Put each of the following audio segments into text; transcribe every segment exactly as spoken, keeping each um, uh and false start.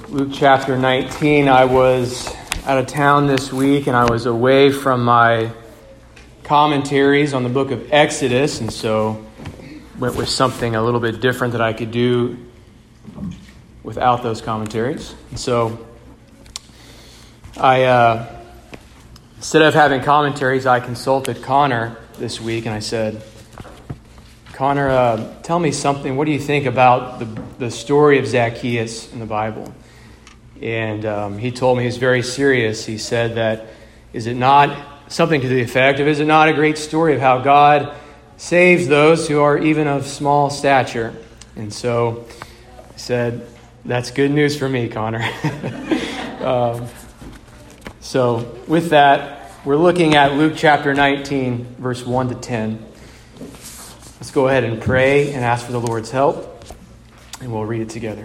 Luke chapter nineteen. I was out of town this week and I was away from my commentaries on the book of Exodus, and so went with something a little bit different that I could do without those commentaries. And so I, uh, instead of having commentaries, I consulted Connor this week and I said, Connor, uh, tell me something. What do you think about the, the story of Zacchaeus in the Bible? And um, he told me he was very serious. He said that, is it not something to the effect of, is it not a great story of how God saves those who are even of small stature? And so I said, that's good news for me, Connor. um, so with that, we're looking at Luke chapter nineteen, verse one to ten. Let's go ahead and pray and ask for the Lord's help, and we'll read it together.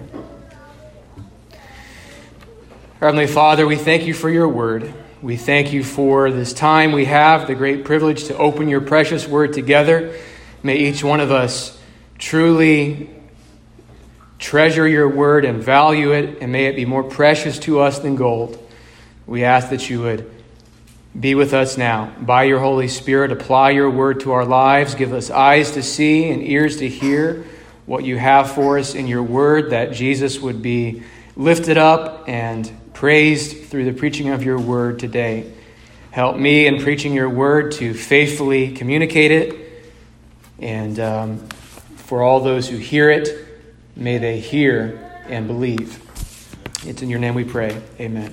Heavenly Father, we thank you for your word. We thank you for this time we have, the great privilege to open your precious word together. May each one of us truly treasure your word and value it, and may it be more precious to us than gold. We ask that you would be with us now. By your Holy Spirit, apply your word to our lives. Give us eyes to see and ears to hear what you have for us in your word, that Jesus would be lifted up and praised through the preaching of your word today. Help me in preaching your word to faithfully communicate it. And um, for all those who hear it, may they hear and believe. It's in your name we pray. Amen.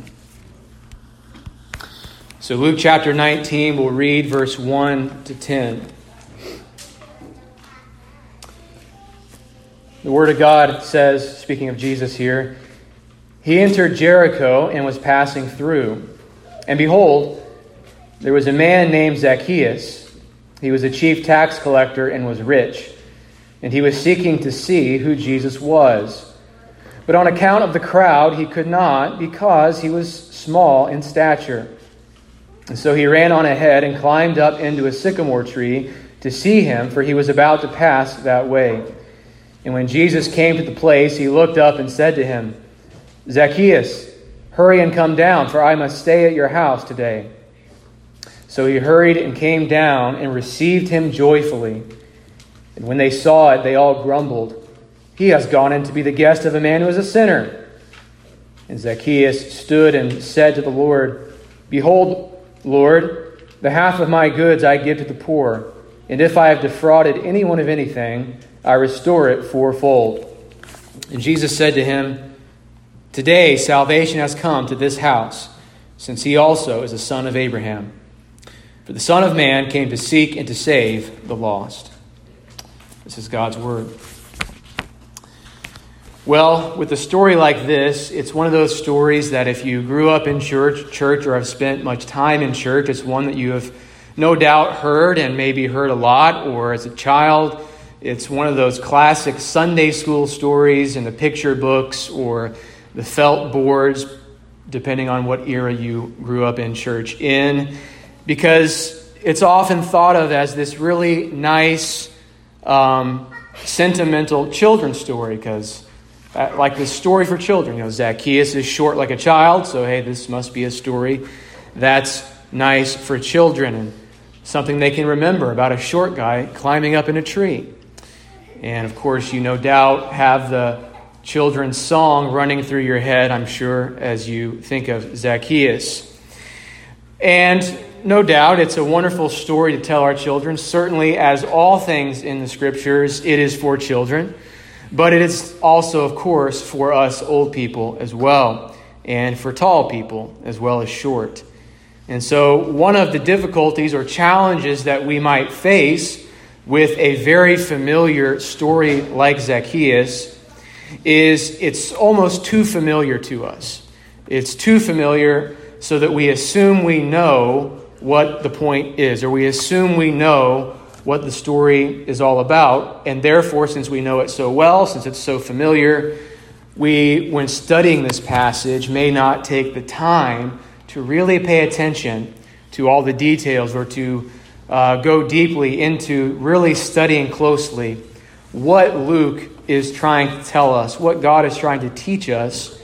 So Luke chapter nineteen, we'll read verse one to ten. The word of God says, speaking of Jesus here, he entered Jericho and was passing through. And behold, there was a man named Zacchaeus. He was a chief tax collector and was rich. And he was seeking to see who Jesus was. But on account of the crowd, he could not, because he was small in stature. And so he ran on ahead and climbed up into a sycamore tree to see him, for he was about to pass that way. And when Jesus came to the place, he looked up and said to him, Zacchaeus, hurry and come down, for I must stay at your house today. So he hurried and came down and received him joyfully. And when they saw it, they all grumbled, he has gone in to be the guest of a man who is a sinner. And Zacchaeus stood and said to the Lord, Behold, Lord, the half of my goods I give to the poor, and if I have defrauded anyone of anything, I restore it fourfold. And Jesus said to him, Today salvation has come to this house, since he also is a son of Abraham. For the Son of Man came to seek and to save the lost. This is God's word. Well, with a story like this, it's one of those stories that if you grew up in church, church or have spent much time in church, it's one that you have no doubt heard and maybe heard a lot, or as a child, it's one of those classic Sunday school stories in the picture books or the felt boards, depending on what era you grew up in church in, because it's often thought of as this really nice, um, sentimental children's story, because uh, like this story for children, you know, Zacchaeus is short like a child, so hey, this must be a story that's nice for children and something they can remember about a short guy climbing up in a tree. And of course, you no doubt have the children's song running through your head, I'm sure, as you think of Zacchaeus. And no doubt it's a wonderful story to tell our children. Certainly, as all things in the scriptures, it is for children. But it is also, of course, for us old people as well, and for tall people as well as short. And so one of the difficulties or challenges that we might face with a very familiar story like Zacchaeus is it's almost too familiar to us. It's too familiar so that we assume we know what the point is, or we assume we know what the story is all about. And therefore, since we know it so well, since it's so familiar, we, when studying this passage, may not take the time to really pay attention to all the details or to uh, go deeply into really studying closely what Luke is trying to tell us, what God is trying to teach us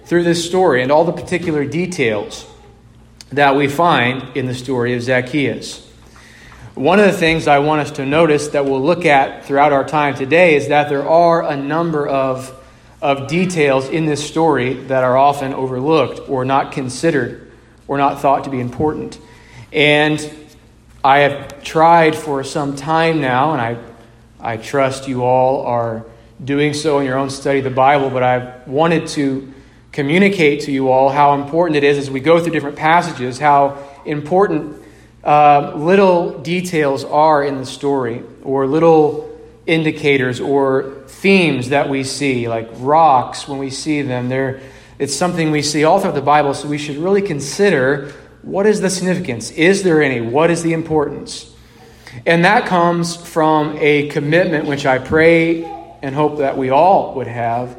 through this story and all the particular details that we find in the story of Zacchaeus. One of the things I want us to notice that we'll look at throughout our time today is that there are a number of, of details in this story that are often overlooked or not considered or not thought to be important. And I have tried for some time now, and I, I trust you all are doing so in your own study of the Bible, but I've wanted to communicate to you all how important it is as we go through different passages, how important uh, little details are in the story, or little indicators or themes that we see, like rocks when we see them. They're, it's something we see all throughout the Bible, so we should really consider, what is the significance? Is there any? What is the importance? And that comes from a commitment which I pray and hope that we all would have,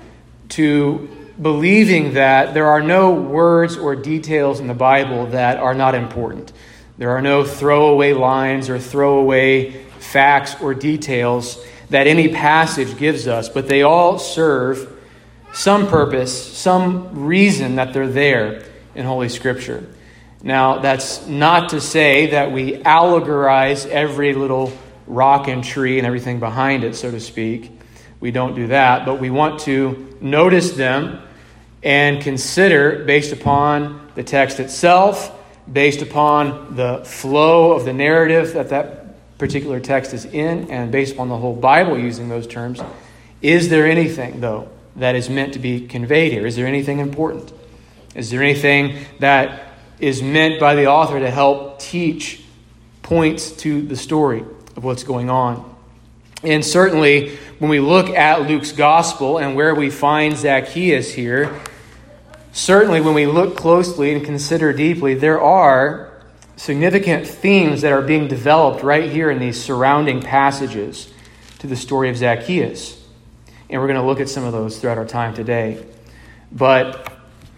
to believing that there are no words or details in the Bible that are not important. There are no throwaway lines or throwaway facts or details that any passage gives us, but they all serve some purpose, some reason that they're there in Holy Scripture. Now, that's not to say that we allegorize every little rock and tree and everything behind it, so to speak. We don't do that, but we want to notice them and consider, based upon the text itself, based upon the flow of the narrative that that particular text is in, and based upon the whole Bible using those terms, is there anything, though, that is meant to be conveyed here? Is there anything important? Is there anything that is meant by the author to help teach points to the story of what's going on? And certainly, when we look at Luke's gospel and where we find Zacchaeus here, certainly when we look closely and consider deeply, there are significant themes that are being developed right here in these surrounding passages to the story of Zacchaeus. And we're going to look at some of those throughout our time today. But,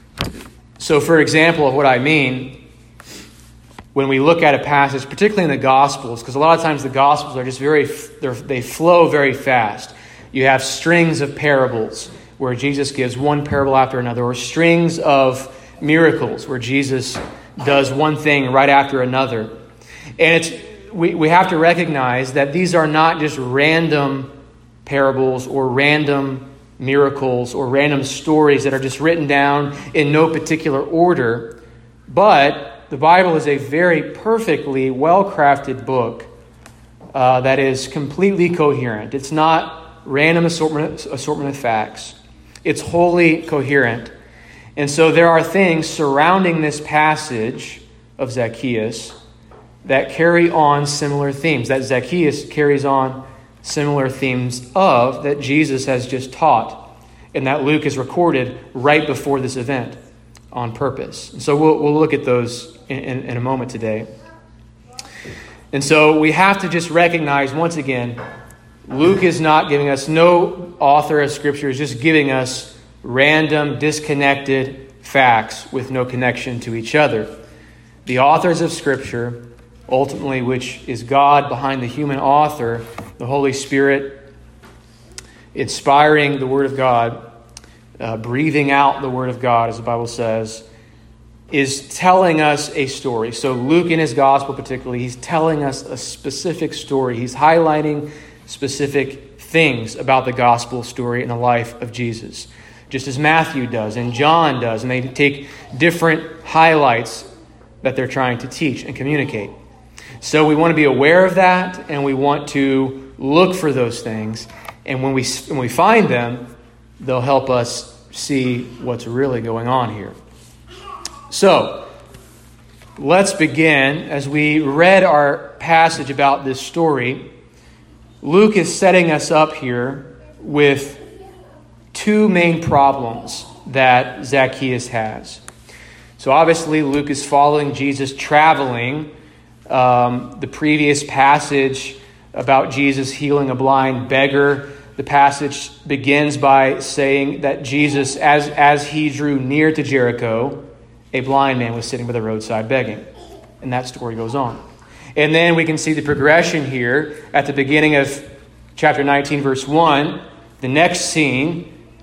so for example of what I mean, when we look at a passage, particularly in the Gospels, because a lot of times the Gospels are just very, they flow very fast. You have strings of parables where Jesus gives one parable after another, or strings of miracles where Jesus does one thing right after another. And it's we, we have to recognize that these are not just random parables or random miracles or random stories that are just written down in no particular order, but the Bible is a very perfectly well-crafted book uh, that is completely coherent. It's not random assortment, assortment of facts. It's wholly coherent. And so there are things surrounding this passage of Zacchaeus that carry on similar themes, that Zacchaeus carries on similar themes of, that Jesus has just taught, and that Luke has recorded right before this event on purpose. And so we'll, we'll look at those in, in, in a moment today. And so we have to just recognize, once again, Luke is not giving us, no author of Scripture is just giving us random, disconnected facts with no connection to each other. The authors of Scripture, ultimately, which is God behind the human author, the Holy Spirit, inspiring the Word of God, uh, breathing out the Word of God, as the Bible says, is telling us a story. So Luke in his gospel particularly, he's telling us a specific story. He's highlighting specific things about the gospel story and the life of Jesus, just as Matthew does and John does, and they take different highlights that they're trying to teach and communicate. So we want to be aware of that, and we want to look for those things. And when we when we find them, they'll help us see what's really going on here. So, let's begin. As we read our passage about this story, Luke is setting us up here with two main problems that Zacchaeus has. So obviously Luke is following Jesus traveling. Um, the previous passage about Jesus healing a blind beggar, the passage begins by saying that Jesus, as, as he drew near to Jericho, a blind man was sitting by the roadside begging. And that story goes on. And then we can see the progression here at the beginning of chapter nineteen, verse one. The next scene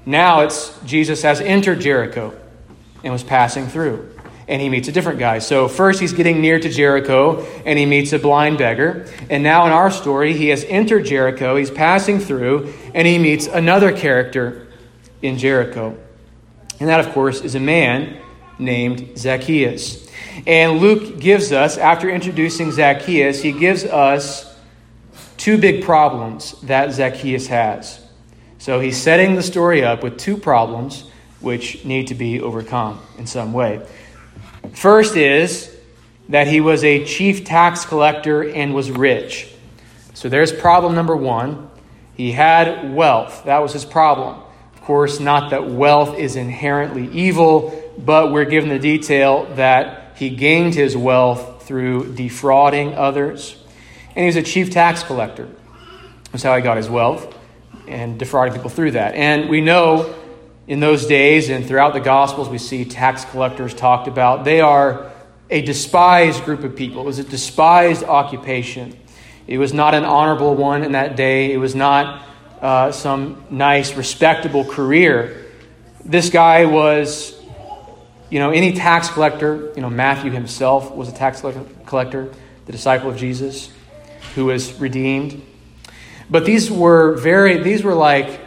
Now it's Jesus has entered Jericho and was passing through. And he meets a different guy. So first he's getting near to Jericho and he meets a blind beggar. And now in our story, he has entered Jericho, he's passing through, and he meets another character in Jericho. And that, of course, is a man named Zacchaeus. And Luke gives us, after introducing Zacchaeus, he gives us two big problems that Zacchaeus has. So he's setting the story up with two problems which need to be overcome in some way. First is that he was a chief tax collector and was rich. So there's problem number one. He had wealth. That was his problem. Of course, not that wealth is inherently evil, but we're given the detail that he gained his wealth through defrauding others. And he was a chief tax collector. That's how he got his wealth, and defrauding people through that. And we know in those days and throughout the Gospels, we see tax collectors talked about. They are a despised group of people. It was a despised occupation. It was not an honorable one in that day. It was not uh, some nice, respectable career. This guy was, you know, any tax collector. You know, Matthew himself was a tax collector, the disciple of Jesus, who was redeemed. But these were very, these were like,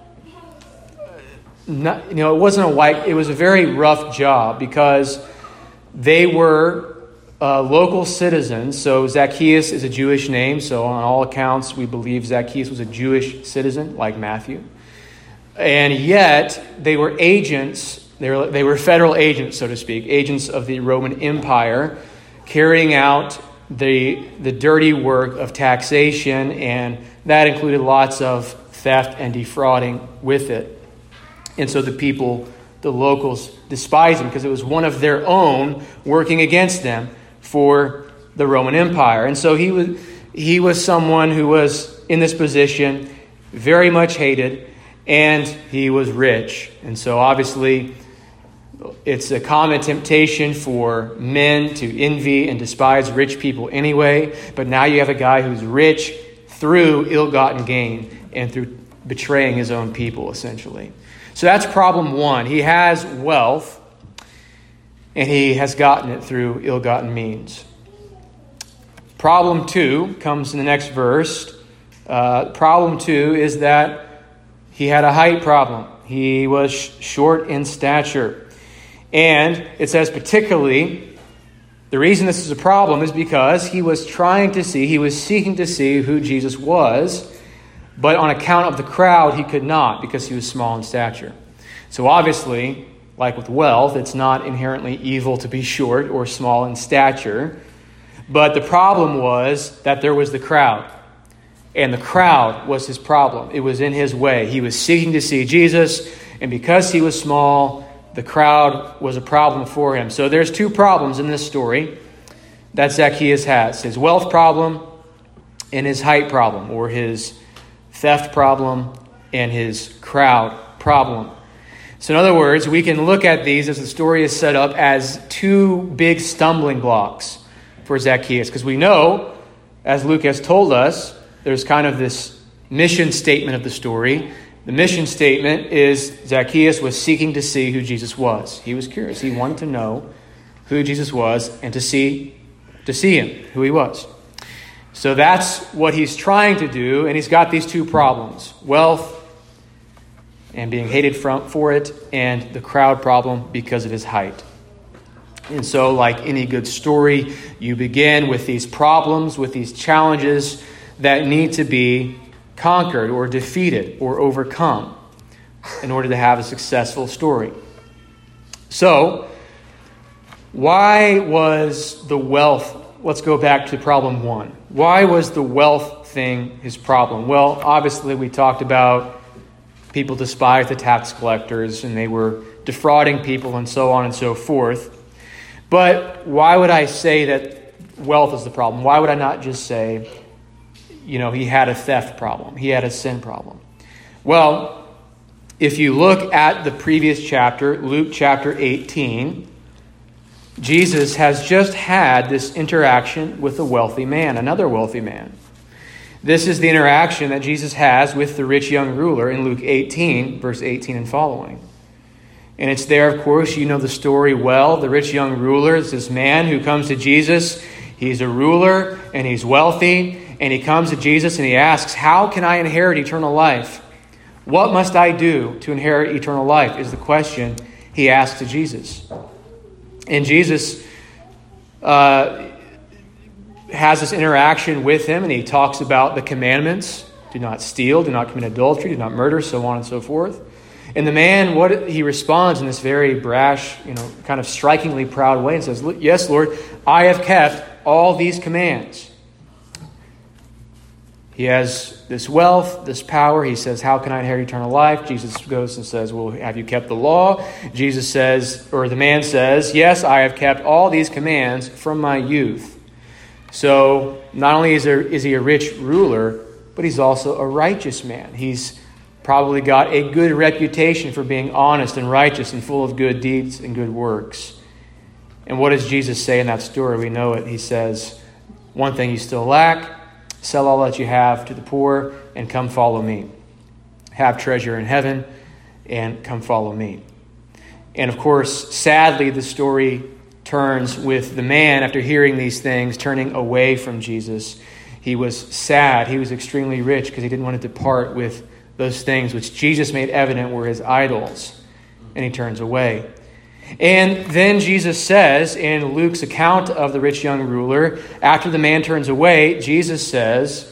Not, you know, it wasn't a white, it was a very rough job because they were uh, local citizens. So Zacchaeus is a Jewish name. So on all accounts, we believe Zacchaeus was a Jewish citizen like Matthew. And yet they were agents, they were, they were federal agents, so to speak, agents of the Roman Empire, carrying out the, the dirty work of taxation. And that included lots of theft and defrauding with it. And so the people, the locals, despised him because it was one of their own working against them for the Roman Empire. And so he was he was someone who was in this position, very much hated, and he was rich. And so obviously it's a common temptation for men to envy and despise rich people anyway. But now you have a guy who's rich through ill-gotten gain and through betraying his own people, essentially. So that's problem one. He has wealth, and he has gotten it through ill-gotten means. Problem two comes in the next verse. Uh, problem two is that he had a height problem. He was sh- short in stature. And it says particularly, the reason this is a problem is because he was trying to see, he was seeking to see who Jesus was, but on account of the crowd, he could not because he was small in stature. So obviously, like with wealth, it's not inherently evil to be short or small in stature. But the problem was that there was the crowd. And the crowd was his problem. It was in his way. He was seeking to see Jesus. And because he was small, the crowd was a problem for him. So there's two problems in this story that Zacchaeus has. His wealth problem and his height problem, or his theft problem and his crowd problem. So in other words, we can look at these as the story is set up as two big stumbling blocks for Zacchaeus. Because we know, as Luke has told us, there's kind of this mission statement of the story. The mission statement is Zacchaeus was seeking to see who Jesus was. He was curious. He wanted to know who Jesus was and to see, to see him, who he was. So that's what he's trying to do, and he's got these two problems: wealth and being hated from, for it, and the crowd problem because of his height. And so, like any good story, you begin with these problems, with these challenges that need to be conquered or defeated or overcome in order to have a successful story. So, why was the wealth, let's go back to problem one. Why was the wealth thing his problem? Well, obviously we talked about people despised the tax collectors and they were defrauding people and so on and so forth. But why would I say that wealth is the problem? Why would I not just say, you know, he had a theft problem, he had a sin problem? Well, if you look at the previous chapter, Luke chapter eighteen, Jesus has just had this interaction with a wealthy man, another wealthy man. This is the interaction that Jesus has with the rich young ruler in Luke eighteen, verse eighteen and following. And it's there, of course, you know the story well. The rich young ruler is this man who comes to Jesus. He's a ruler and he's wealthy. And he comes to Jesus and he asks, how can I inherit eternal life? What must I do to inherit eternal life is the question he asks to Jesus. And Jesus uh, has this interaction with him and he talks about the commandments. Do not steal, do not commit adultery, do not murder, so on and so forth. And the man, what he responds in this very brash, you know, kind of strikingly proud way and says, yes, Lord, I have kept all these commands. He has this wealth, this power. He says, how can I inherit eternal life? Jesus goes and says, well, have you kept the law? Jesus says, or the man says, yes, I have kept all these commands from my youth. So not only is, there, is he a rich ruler, but he's also a righteous man. He's probably got a good reputation for being honest and righteous and full of good deeds and good works. And what does Jesus say in that story? We know it. He says, one thing you still lack, sell all that you have to the poor and come follow me. Have treasure in heaven and come follow me. And of course, sadly, the story turns with the man after hearing these things, turning away from Jesus. He was sad. He was extremely rich because he didn't want to depart with those things which Jesus made evident were his idols. And he turns away. And then Jesus says in Luke's account of the rich young ruler, after the man turns away, Jesus says,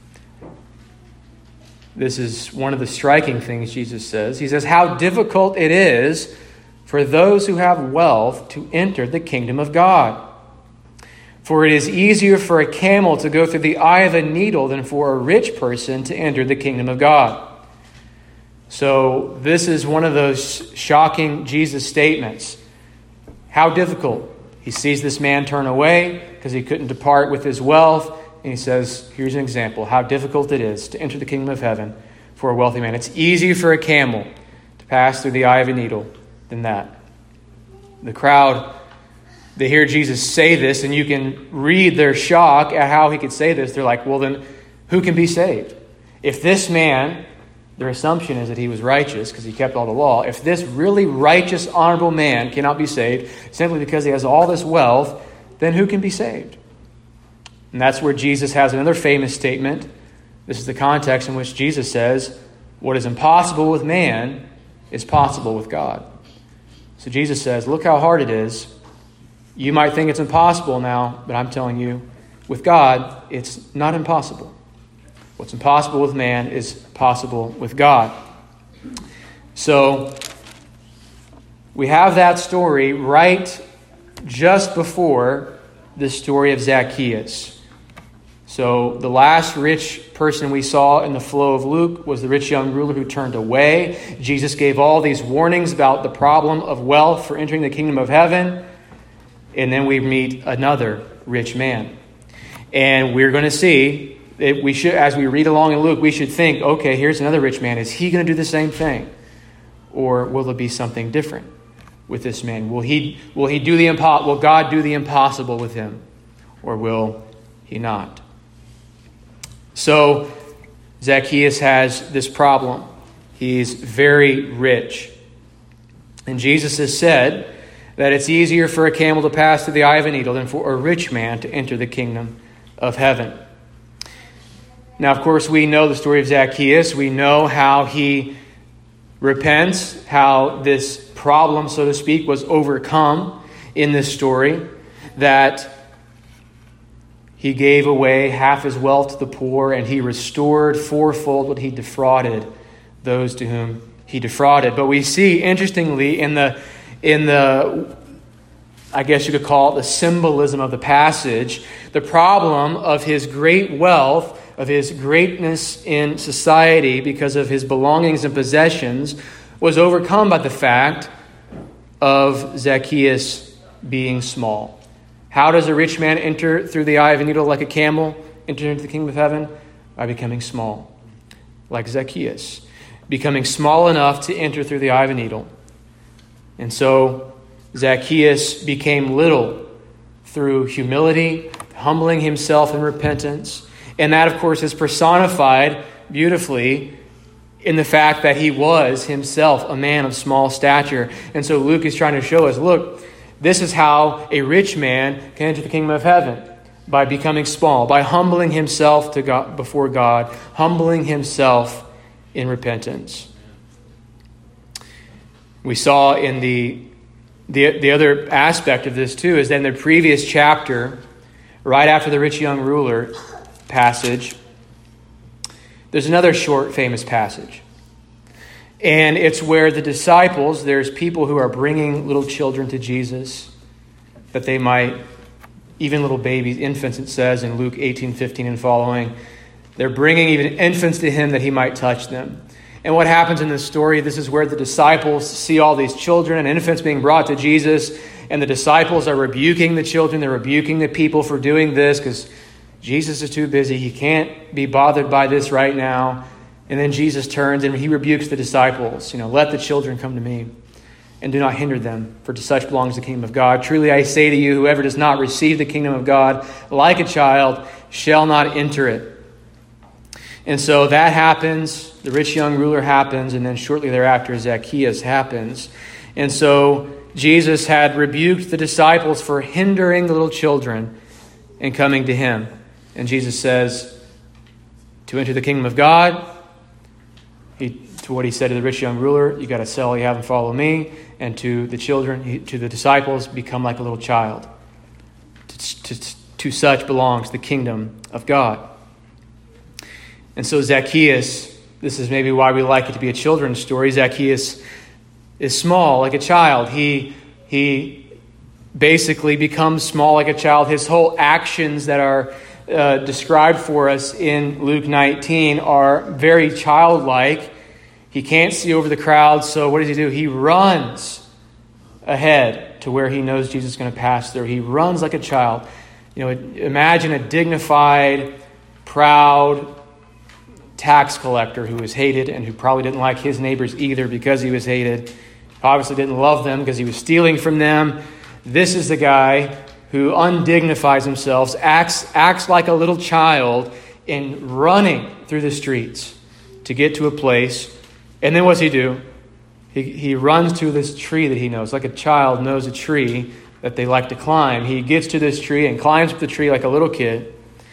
this is one of the striking things Jesus says. He says, how difficult it is for those who have wealth to enter the kingdom of God. For it is easier for a camel to go through the eye of a needle than for a rich person to enter the kingdom of God. So this is one of those shocking Jesus statements. How difficult. He sees this man turn away because he couldn't depart with his wealth. And he says, here's an example, how difficult it is to enter the kingdom of heaven for a wealthy man. It's easier for a camel to pass through the eye of a needle than that. The crowd, they hear Jesus say this, and you can read their shock at how he could say this. They're like, well, then who can be saved? If this man, their assumption is that he was righteous because he kept all the law. If this really righteous, honorable man cannot be saved simply because he has all this wealth, then who can be saved? And that's where Jesus has another famous statement. This is the context in which Jesus says, what is impossible with man is possible with God. So Jesus says, look how hard it is. You might think it's impossible now, but I'm telling you, with God, it's not impossible. What's impossible with man is possible with God. So we have that story right just before the story of Zacchaeus. So the last rich person we saw in the flow of Luke was the rich young ruler who turned away. Jesus gave all these warnings about the problem of wealth for entering the kingdom of heaven. And then we meet another rich man. And we're going to see, that we should, as we read along in Luke, we should think, okay, here's another rich man. Is he going to do the same thing? Or will there be something different with this man? Will he, will he do the impo- Will God do the impossible with him? Or will he not? So Zacchaeus has this problem. He's very rich. And Jesus has said that it's easier for a camel to pass through the eye of a needle than for a rich man to enter the kingdom of heaven. Now, of course, we know the story of Zacchaeus. We know how he repents, how this problem, so to speak, was overcome in this story, that he gave away half his wealth to the poor, and he restored fourfold what he defrauded those to whom he defrauded. But we see, interestingly, in the in the I guess you could call it the symbolism of the passage, the problem of his great wealth, of his greatness in society because of his belongings and possessions, was overcome by the fact of Zacchaeus being small. How does a rich man enter through the eye of a needle like a camel, enter into the kingdom of heaven? By becoming small, like Zacchaeus. Becoming small enough to enter through the eye of a needle. And so Zacchaeus became little through humility, humbling himself in repentance, And that, of course, is personified beautifully in the fact that he was himself a man of small stature. And so Luke is trying to show us, look, this is how a rich man can enter the kingdom of heaven, by becoming small, by humbling himself to God, before God, humbling himself in repentance. We saw in the, the, the other aspect of this too is that in the previous chapter, right after the rich young ruler passage, there's another short, famous passage. And it's where the disciples, there's people who are bringing little children to Jesus that they might, even little babies, infants, it says in Luke eighteen fifteen and following, they're bringing even infants to him that he might touch them. And what happens in this story, this is where the disciples see all these children and infants being brought to Jesus, and the disciples are rebuking the children, they're rebuking the people for doing this because Jesus is too busy. He can't be bothered by this right now. And then Jesus turns and he rebukes the disciples. You know, let the children come to me and do not hinder them, for to such belongs the kingdom of God. Truly I say to you, whoever does not receive the kingdom of God like a child shall not enter it. And so that happens. The rich young ruler happens. And then shortly thereafter, Zacchaeus happens. And so Jesus had rebuked the disciples for hindering the little children and coming to him. And Jesus says, to enter the kingdom of God, he, to what he said to the rich young ruler, you got to sell all you have and follow me. And to the children, he, to the disciples, become like a little child. To, to, to such belongs the kingdom of God. And so Zacchaeus, this is maybe why we like it to be a children's story. Zacchaeus is small, like a child. He, he basically becomes small like a child. His whole actions that are Uh, described for us in Luke nineteen are very childlike. He can't see over the crowd, so what does he do? He runs ahead to where he knows Jesus is going to pass through. He runs like a child. You know, imagine a dignified, proud tax collector who was hated and who probably didn't like his neighbors either because he was hated. Obviously didn't love them because he was stealing from them. This is the guy who undignifies himself, acts, acts like a little child in running through the streets to get to a place. And then what's he do? He, he runs to this tree that he knows, like a child knows a tree that they like to climb. He gets to this tree and climbs up the tree like a little kid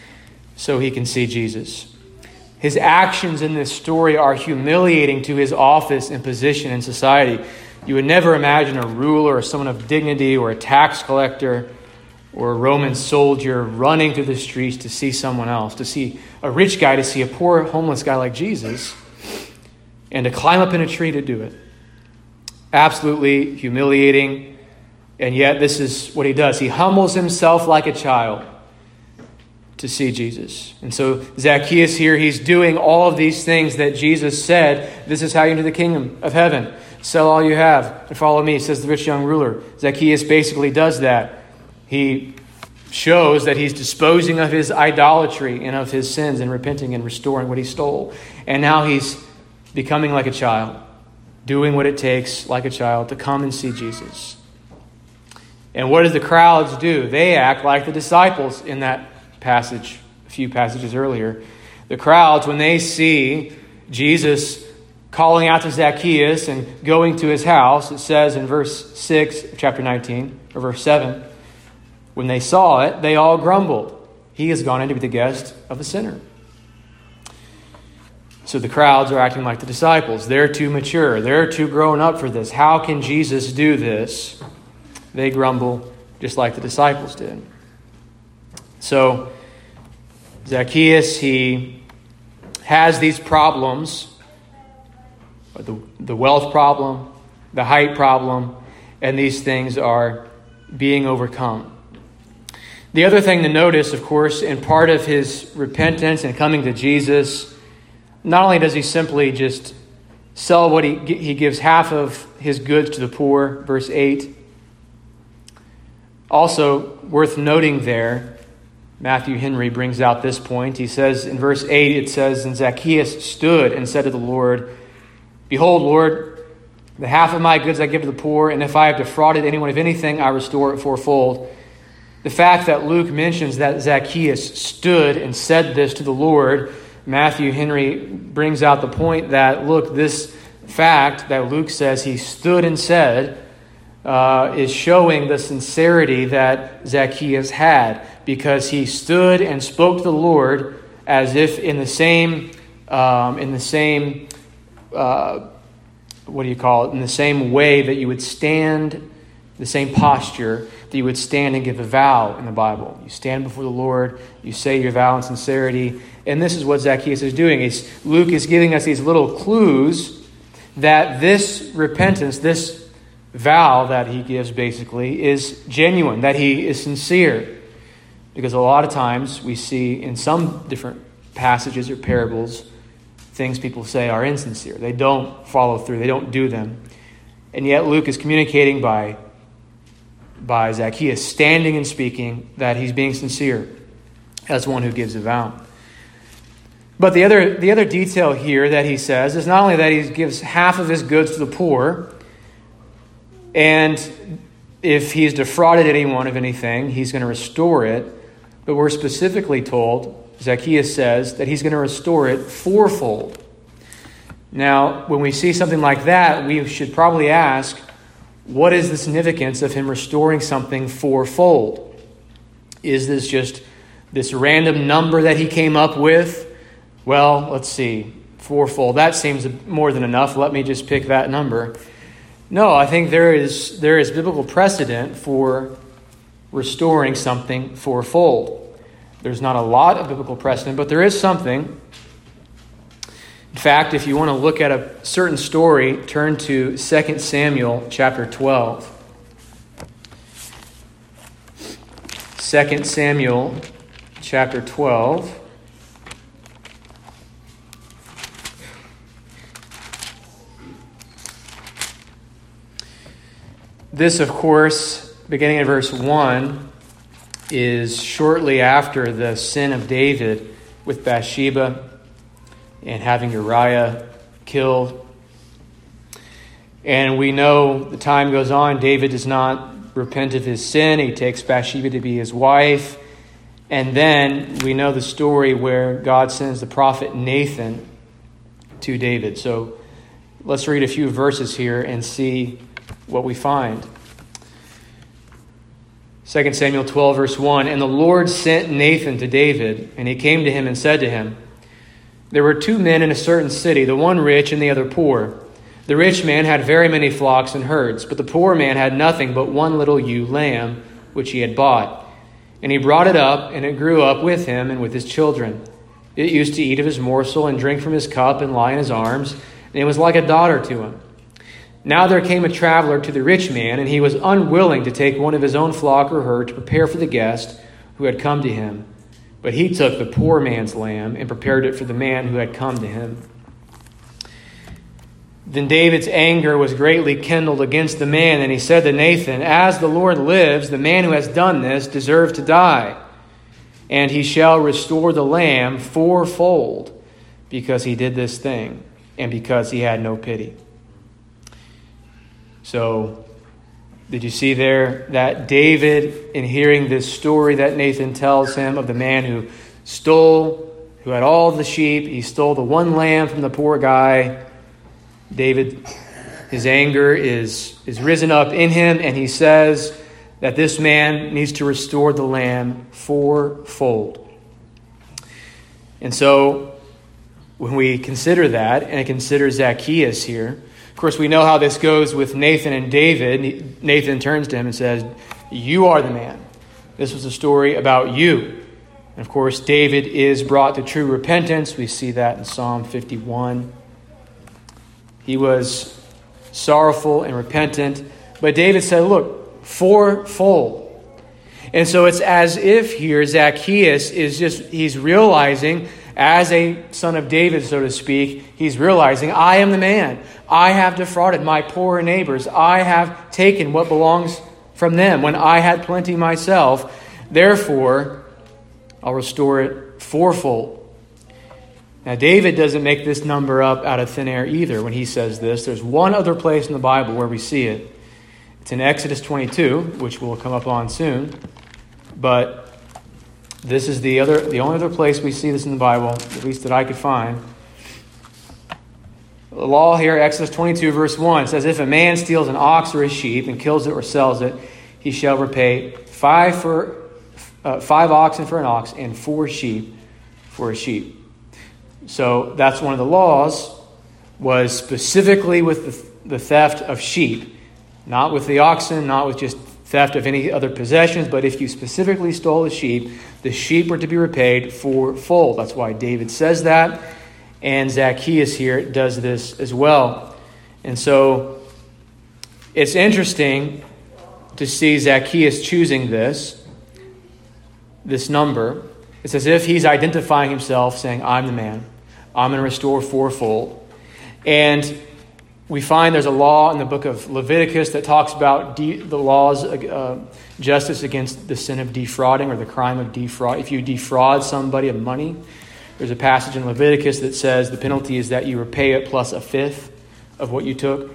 so he can see Jesus. His actions in this story are humiliating to his office and position in society. You would never imagine a ruler or someone of dignity or a tax collector or a Roman soldier running through the streets to see someone else, to see a rich guy, to see a poor homeless guy like Jesus, and to climb up in a tree to do it. Absolutely humiliating, and yet this is what he does. He humbles himself like a child to see Jesus. And so Zacchaeus here, he's doing all of these things that Jesus said, this is how you enter the kingdom of heaven. Sell all you have and follow me, says the rich young ruler. Zacchaeus basically does that. He shows that he's disposing of his idolatry and of his sins and repenting and restoring what he stole. And now he's becoming like a child, doing what it takes like a child to come and see Jesus. And what does the crowds do? They act like the disciples in that passage, a few passages earlier. The crowds, when they see Jesus calling out to Zacchaeus and going to his house, it says in verse six of chapter nineteen, or verse seven, when they saw it, they all grumbled. He has gone in to be the guest of a sinner. So the crowds are acting like the disciples. They're too mature. They're too grown up for this. How can Jesus do this? They grumble just like the disciples did. So Zacchaeus, he has these problems. The, the wealth problem, the height problem, and these things are being overcome. The other thing to notice, of course, in part of his repentance and coming to Jesus, not only does he simply just sell what he he gives half of his goods to the poor, verse eight. Also, worth noting there, Matthew Henry brings out this point. He says in verse eight, it says, and Zacchaeus stood and said to the Lord, behold, Lord, the half of my goods I give to the poor, and if I have defrauded anyone of anything, I restore it fourfold. The fact that Luke mentions that Zacchaeus stood and said this to the Lord, Matthew Henry brings out the point that, look, this fact that Luke says he stood and said uh, is showing the sincerity that Zacchaeus had, because he stood and spoke to the Lord as if in the same, um, in the same, uh, what do you call it, in the same way that you would stand, the same posture that you would stand and give a vow in the Bible. You stand before the Lord, you say your vow in sincerity, and this is what Zacchaeus is doing. He's, Luke is giving us these little clues that this repentance, this vow that he gives basically, is genuine, that he is sincere. Because a lot of times we see in some different passages or parables, things people say are insincere. They don't follow through, they don't do them. And yet Luke is communicating by by Zacchaeus standing and speaking that he's being sincere as one who gives a vow. But the other the other detail here that he says is not only that he gives half of his goods to the poor, and if he's defrauded anyone of anything, he's going to restore it, but we're specifically told, Zacchaeus says, that he's going to restore it fourfold. Now, when we see something like that, we should probably ask, what is the significance of him restoring something fourfold? Is this just this random number that he came up with? Well, let's see. Fourfold. That seems more than enough. Let me just pick that number. No, I think there is there is biblical precedent for restoring something fourfold. There's not a lot of biblical precedent, but there is something. In fact, if you want to look at a certain story, turn to Second Samuel chapter twelve. Second Samuel chapter twelve. This, of course, beginning in verse one, is shortly after the sin of David with Bathsheba and having Uriah killed. And we know the time goes on. David does not repent of his sin. He takes Bathsheba to be his wife. And then we know the story where God sends the prophet Nathan to David. So let's read a few verses here and see what we find. Second Samuel twelve, verse one, "And the Lord sent Nathan to David, and he came to him and said to him, There were two men in a certain city, the one rich and the other poor. The rich man had very many flocks and herds, but the poor man had nothing but one little ewe lamb, which he had bought. And he brought it up, and it grew up with him and with his children. It used to eat of his morsel and drink from his cup and lie in his arms, and it was like a daughter to him. Now there came a traveler to the rich man, and he was unwilling to take one of his own flock or herd to prepare for the guest who had come to him. But he took the poor man's lamb and prepared it for the man who had come to him. Then David's anger was greatly kindled against the man, and he said to Nathan, As the Lord lives, the man who has done this deserves to die. And he shall restore the lamb fourfold, because he did this thing, and because he had no pity." So, did you see there that David, in hearing this story that Nathan tells him of the man who stole, who had all the sheep, he stole the one lamb from the poor guy, David, his anger is, is risen up in him, and he says that this man needs to restore the lamb fourfold. And so, when we consider that, and consider Zacchaeus here, of course, we know how this goes with Nathan and David. Nathan turns to him and says, "You are the man. This was a story about you." And of course, David is brought to true repentance. We see that in Psalm fifty-one. He was sorrowful and repentant. But David said, look, fourfold. And so it's as if here Zacchaeus is just, he's realizing, as a son of David, so to speak, he's realizing, I am the man. I have defrauded my poor neighbors. I have taken what belongs from them when I had plenty myself. Therefore, I'll restore it fourfold. Now, David doesn't make this number up out of thin air either when he says this. There's one other place in the Bible where we see it. It's in Exodus twenty-two, which we'll come up on soon. But this is the other, the only other place we see this in the Bible, at least that I could find. The law here, Exodus twenty-two, verse one, says, if a man steals an ox or a sheep and kills it or sells it, he shall repay five for uh, five oxen for an ox and four sheep for a sheep. So that's one of the laws, was specifically with the, the theft of sheep, not with the oxen, not with just theft of any other possessions, but if you specifically stole a sheep, the sheep were to be repaid for full. That's why David says that, and Zacchaeus here does this as well. And so it's interesting to see Zacchaeus choosing this, this number. It's as if he's identifying himself, saying, I'm the man. I'm going to restore fourfold. And we find there's a law in the book of Leviticus that talks about de- the laws, uh, justice against the sin of defrauding or the crime of defraud. If you defraud somebody of money, there's a passage in Leviticus that says the penalty is that you repay it plus a fifth of what you took.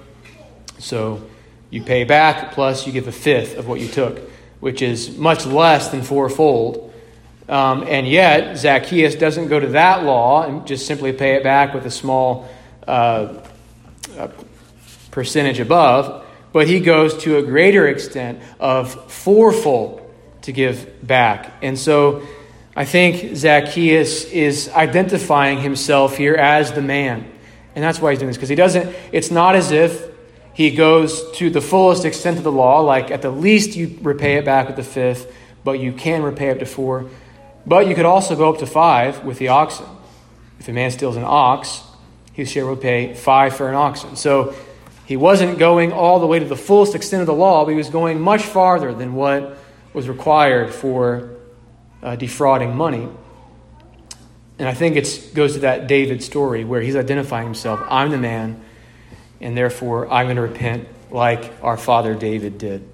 So you pay back plus you give a fifth of what you took, which is much less than fourfold. Um, and yet, Zacchaeus doesn't go to that law and just simply pay it back with a small uh, uh, percentage above, but he goes to a greater extent of fourfold to give back. And so I think Zacchaeus is identifying himself here as the man. And that's why he's doing this, because he doesn't, it's not as if he goes to the fullest extent of the law, like at the least you repay it back with the fifth, but you can repay up to four. But you could also go up to five with the oxen. If a man steals an ox, he shall repay five for an oxen. So he wasn't going all the way to the fullest extent of the law, but he was going much farther than what was required for uh, defrauding money. And I think it goes to that David story where he's identifying himself. I'm the man, and therefore I'm going to repent like our father David did.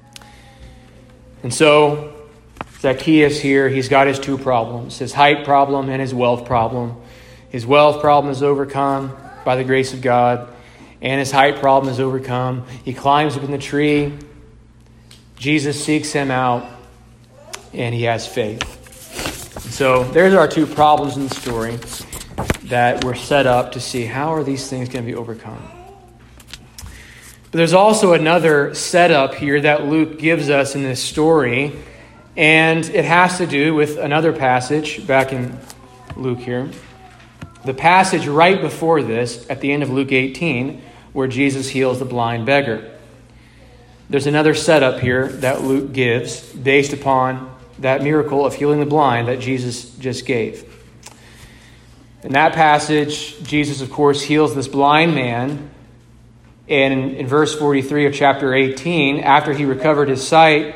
And so Zacchaeus here, he's got his two problems, his height problem and his wealth problem. His wealth problem is overcome by the grace of God, and his height problem is overcome. He climbs up in the tree. Jesus seeks him out, and he has faith. So there's our two problems in the story that were set up to see how are these things going to be overcome. But there's also another setup here that Luke gives us in this story, and it has to do with another passage back in Luke here. The passage right before this, at the end of Luke eighteen, where Jesus heals the blind beggar. There's another setup here that Luke gives based upon that miracle of healing the blind that Jesus just gave. In that passage, Jesus, of course, heals this blind man. And in, in verse forty-three of chapter eighteen, after he recovered his sight,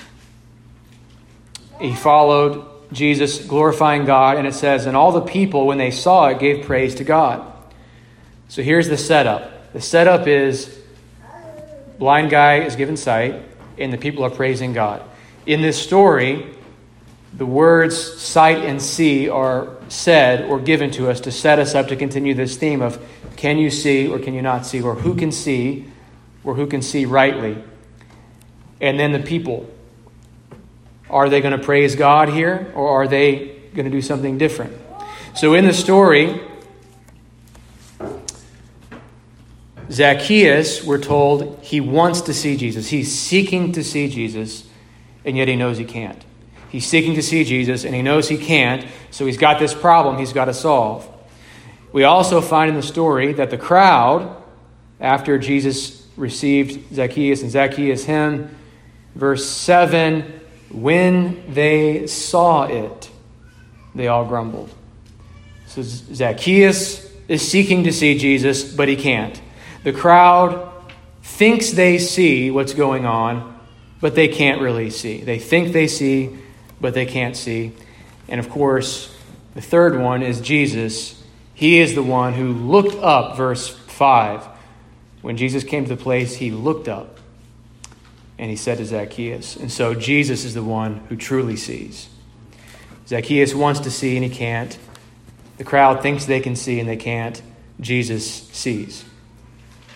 he followed Jesus, glorifying God. And it says, and all the people, when they saw it, gave praise to God. So here's the setup. The setup is blind guy is given sight, and the people are praising God. In this story, the words sight and see are said or given to us to set us up to continue this theme of can you see or can you not see, or who can see or who can see rightly. And then the people. Are they going to praise God here, or are they going to do something different? So in the story, Zacchaeus, we're told, he wants to see Jesus. He's seeking to see Jesus, and yet he knows he can't. He's seeking to see Jesus, and he knows he can't, so he's got this problem he's got to solve. We also find in the story that the crowd, after Jesus received Zacchaeus and Zacchaeus him, verse seven, when they saw it, they all grumbled. So Zacchaeus is seeking to see Jesus, but he can't. The crowd thinks they see what's going on, but they can't really see. They think they see, but they can't see. And of course, the third one is Jesus. He is the one who looked up, verse five. When Jesus came to the place, he looked up. And he said to Zacchaeus. And so Jesus is the one who truly sees. Zacchaeus wants to see and he can't. The crowd thinks they can see and they can't. Jesus sees.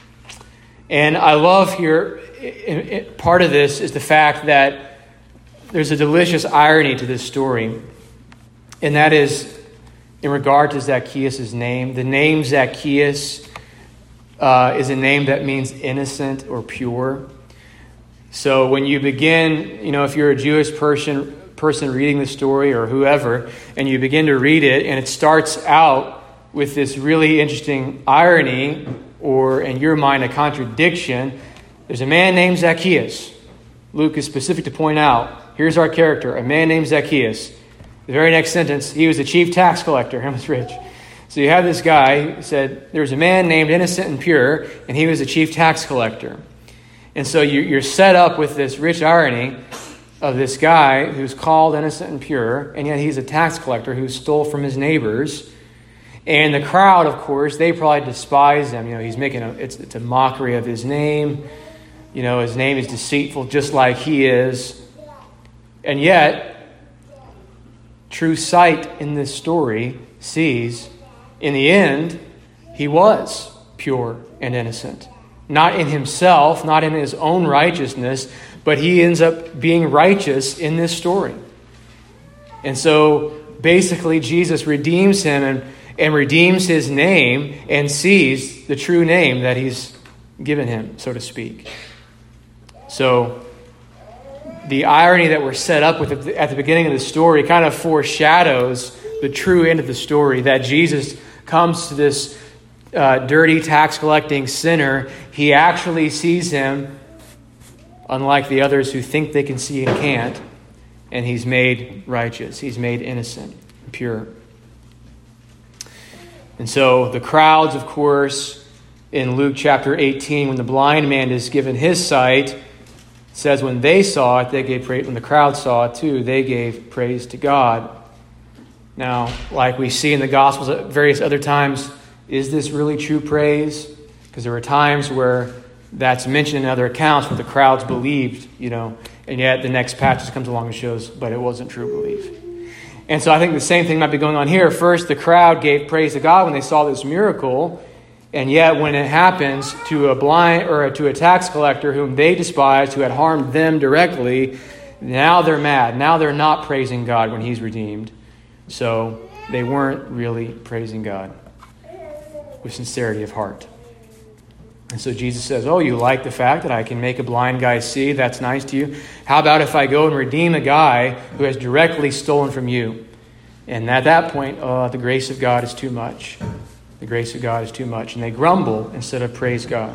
And I love here, part of this is the fact that there's a delicious irony to this story, and that is in regard to Zacchaeus' name. The name Zacchaeus uh, is a name that means innocent or pure. So when you begin, you know, if you're a Jewish person, person reading the story or whoever, and you begin to read it, and it starts out with this really interesting irony, or in your mind, a contradiction. There's a man named Zacchaeus. Luke is specific to point out, here's our character, a man named Zacchaeus. The very next sentence, he was a chief tax collector and was rich. So you have this guy who said, there was a man named innocent and pure, and he was a chief tax collector. And so you're set up with this rich irony of this guy who's called innocent and pure, and yet he's a tax collector who stole from his neighbors. And the crowd, of course, they probably despise him. You know, he's making a, it's, it's a mockery of his name. You know, his name is deceitful just like he is. And yet, true sight in this story sees, in the end, he was pure and innocent. Not in himself, not in his own righteousness, but he ends up being righteous in this story. And so, basically, Jesus redeems him and, and redeems his name and sees the true name that he's given him, so to speak. So, the irony that we're set up with at the beginning of the story kind of foreshadows the true end of the story, that Jesus comes to this uh, dirty tax-collecting sinner. He actually sees him, unlike the others who think they can see and can't, and he's made righteous. He's made innocent, pure. And so the crowds, of course, in Luke chapter eighteen, when the blind man is given his sight, says when they saw it, they gave praise. When the crowd saw it too, they gave praise to God. Now, like we see in the Gospels at various other times, is this really true praise? Because there were times where that's mentioned in other accounts where the crowds believed, you know, and yet the next passage comes along and shows, but it wasn't true belief. And so I think the same thing might be going on here. First, the crowd gave praise to God when they saw this miracle. And yet when it happens to a blind or to a tax collector whom they despised, who had harmed them directly, now they're mad. Now they're not praising God when he's redeemed. So they weren't really praising God with sincerity of heart. And so Jesus says, oh, you like the fact that I can make a blind guy see? That's nice to you. How about if I go and redeem a guy who has directly stolen from you? And at that point, oh, the grace of God is too much. The grace of God is too much. And they grumble instead of praise God.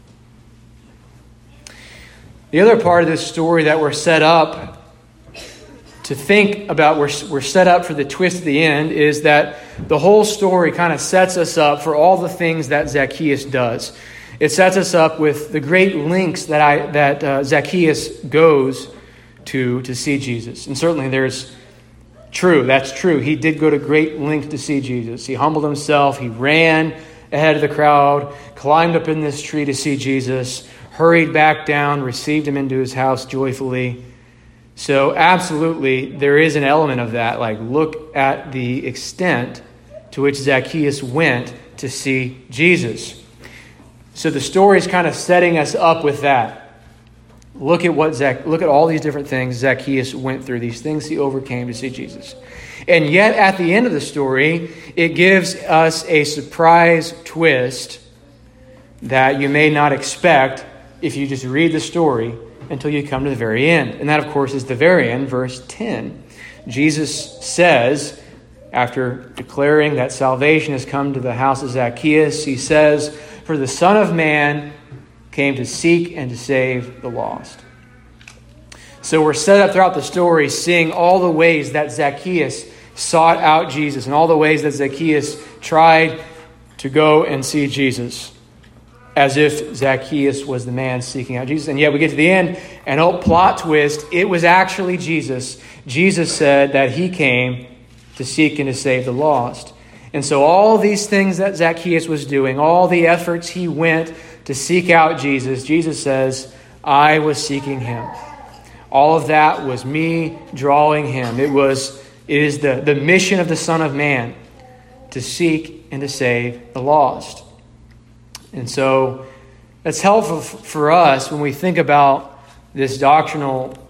The other part of this story that we're set up to think about, we're, we're set up for the twist at the end, is that the whole story kind of sets us up for all the things that Zacchaeus does. It sets us up with the great lengths that I that uh, Zacchaeus goes to to see Jesus. And certainly there's true, that's true. He did go to great lengths to see Jesus. He humbled himself. He ran ahead of the crowd, climbed up in this tree to see Jesus, hurried back down, received him into his house joyfully. So absolutely, there is an element of that. Like, look at the extent to which Zacchaeus went to see Jesus. So the story is kind of setting us up with that. Look at what Zac- look at all these different things Zacchaeus went through, these things he overcame to see Jesus. And yet at the end of the story, it gives us a surprise twist that you may not expect if you just read the story until you come to the very end. And that, of course, is the very end, verse ten. Jesus says, after declaring that salvation has come to the house of Zacchaeus, he says, "For the Son of Man came to seek and to save the lost." So we're set up throughout the story seeing all the ways that Zacchaeus sought out Jesus and all the ways that Zacchaeus tried to go and see Jesus, as if Zacchaeus was the man seeking out Jesus. And yet we get to the end, and oh, plot twist, it was actually Jesus. Jesus said that he came to seek and to save the lost. And so all these things that Zacchaeus was doing, all the efforts he went to seek out Jesus, Jesus says, I was seeking him. All of that was me drawing him. It was, it is the, the mission of the Son of Man to seek and to save the lost. And so that's helpful for us when we think about this doctrinal re-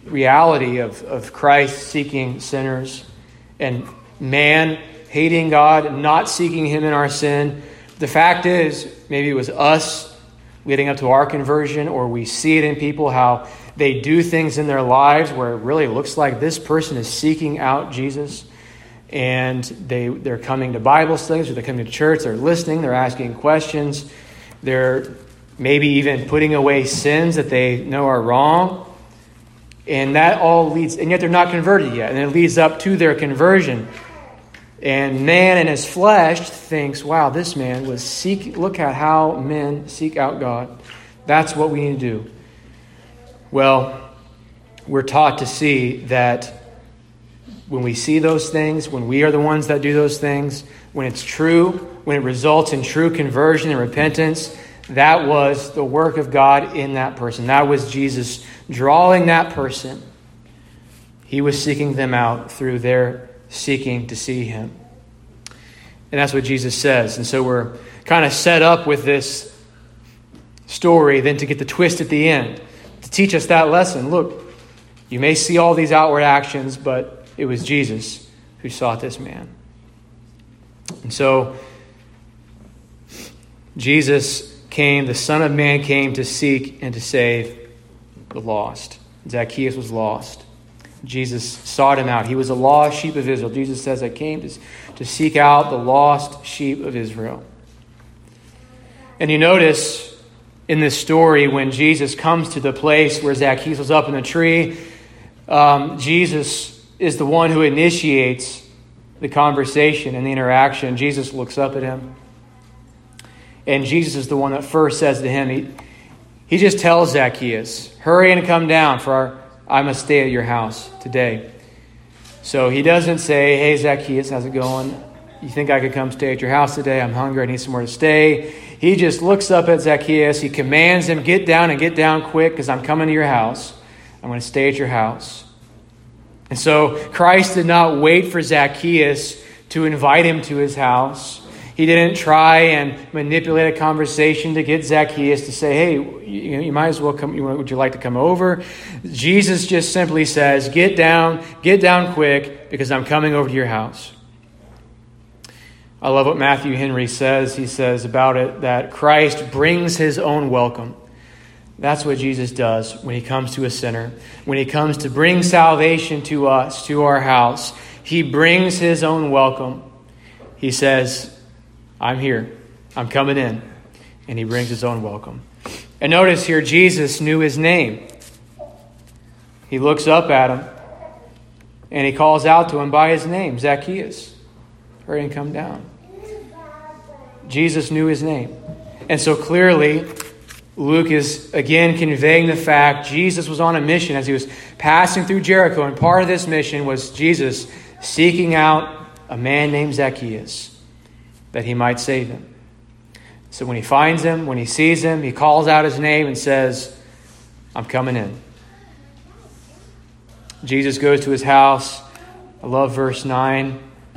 reality of, of Christ seeking sinners and man hating God, not seeking him in our sin. The fact is, maybe it was us leading up to our conversion, or we see it in people, how they do things in their lives where it really looks like this person is seeking out Jesus, and they, they're coming to Bible studies, or they're coming to church, they're listening, they're asking questions, they're maybe even putting away sins that they know are wrong. And that all leads, and yet they're not converted yet. And it leads up to their conversion. And man in his flesh thinks, wow, this man was seek. Look at how men seek out God. That's what we need to do. Well, we're taught to see that when we see those things, when we are the ones that do those things, when it's true, when it results in true conversion and repentance, that was the work of God in that person. That was Jesus drawing that person. He was seeking them out through their seeking to see him. And that's what Jesus says. And so we're kind of set up with this story then to get the twist at the end, to teach us that lesson. Look, you may see all these outward actions, but it was Jesus who sought this man. And so Jesus came, the Son of Man came to seek and to save the lost. Zacchaeus was lost. Jesus sought him out. He was a lost sheep of Israel. Jesus says, I came to, to seek out the lost sheep of Israel. And you notice in this story, when Jesus comes to the place where Zacchaeus was up in the tree, um, Jesus is the one who initiates the conversation and the interaction. Jesus looks up at him. And Jesus is the one that first says to him, he, he just tells Zacchaeus, hurry and come down, for our, I must stay at your house today. So he doesn't say, hey, Zacchaeus, how's it going? You think I could come stay at your house today? I'm hungry. I need somewhere to stay. He just looks up at Zacchaeus. He commands him, get down and get down quick, because I'm coming to your house. I'm going to stay at your house. And so Christ did not wait for Zacchaeus to invite him to his house. He didn't try and manipulate a conversation to get Zacchaeus to say, hey, you, you might as well come. Would you like to come over? Jesus just simply says, get down, get down quick, because I'm coming over to your house. I love what Matthew Henry says. He says about it that Christ brings his own welcome. That's what Jesus does when he comes to a sinner. When he comes to bring salvation to us, to our house, he brings his own welcome. He says, I'm here. I'm coming in. And he brings his own welcome. And notice here, Jesus knew his name. He looks up at him and he calls out to him by his name, Zacchaeus, hurry and come down. Jesus knew his name. And so clearly, Luke is again conveying the fact Jesus was on a mission as he was passing through Jericho. And part of this mission was Jesus seeking out a man named Zacchaeus, that he might save him. So when he finds him, when he sees him, he calls out his name and says, I'm coming in. Jesus goes to his house. I love verse nine.